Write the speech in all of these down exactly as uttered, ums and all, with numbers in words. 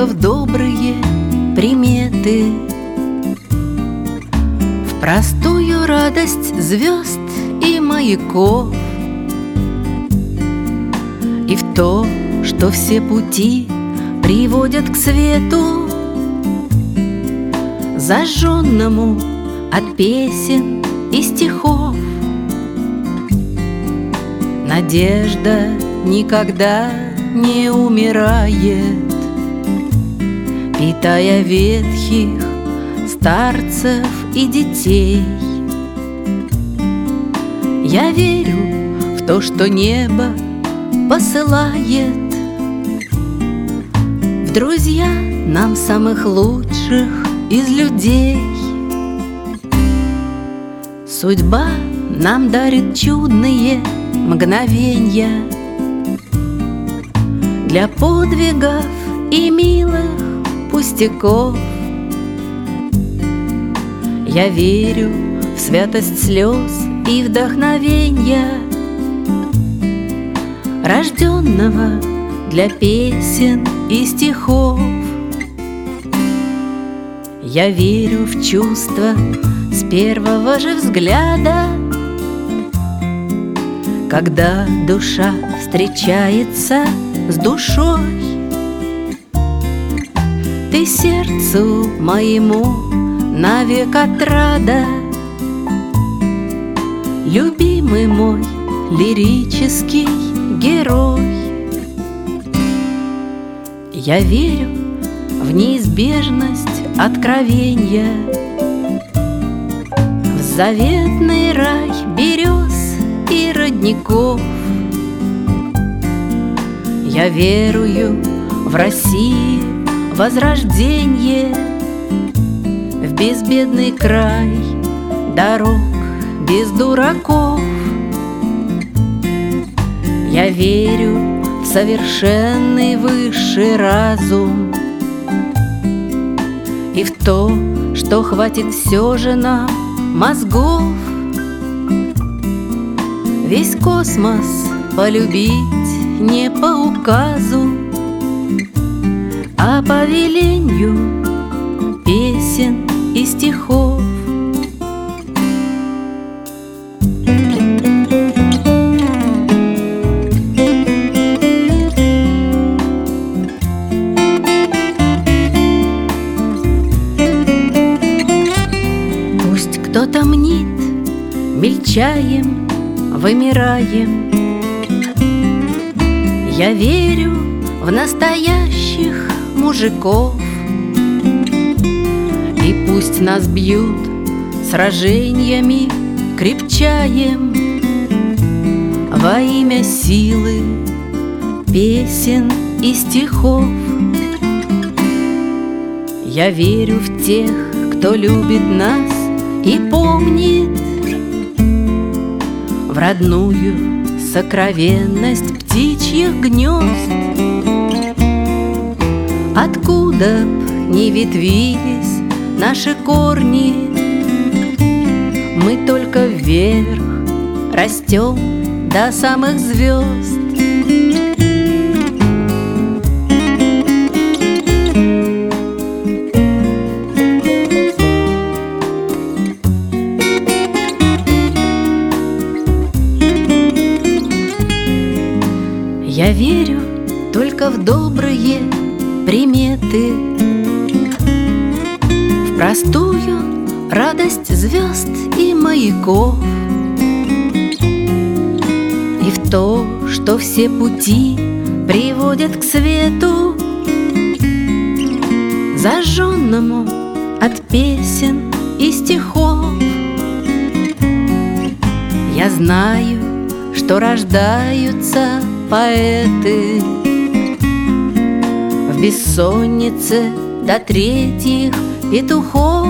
только в добрые приметы, в простую радость звезд и маяков, и в то, что все пути приводят к свету, зажженному от песен и стихов. Надежда никогда не умирает, питая ветхих старцев и детей. Я верю в то, что небо посылает в друзья нам самых лучших из людей. Судьба нам дарит чудные мгновенья для подвигов и милых пустяков. Я верю в святость слез и вдохновенья, рожденного для песен и стихов. Я верю в чувства с первого же взгляда, когда душа встречается с душой. Ты сердцу моему навек отрада, любимый мой лирический герой. Я верю в неизбежность откровенья, в заветный рай берез и родников. Я верую в России возрождение, в безбедный край дорог без дураков. Я верю в совершенный высший разум и в то, что хватит все же нам мозгов весь космос полюбить не по указу, а по веленью песен и стихов. Пусть кто-то мнит, мельчаем, вымираем, я верю в настоящих мужиков. И пусть нас бьют сражениями, крепчаем во имя силы песен и стихов. Я верю в тех, кто любит нас и помнит, в родную сокровенность птичьих гнезд. Откуда б ни ветвились наши корни, мы только вверх растем до самых звезд. Я верю только в добрые приметы, в простую радость звезд и маяков, и в то, что все пути приводят к свету, зажженному от песен и стихов. Я знаю, что рождаются поэты в бессоннице до третьих петухов.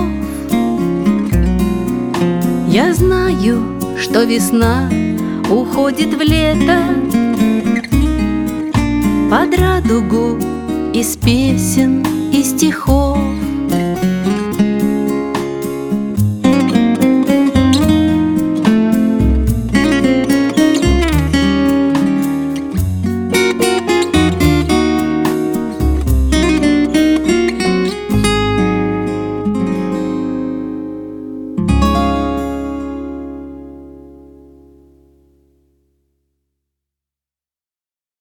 Я знаю, что весна уходит в лето под радугу из песен и стихов.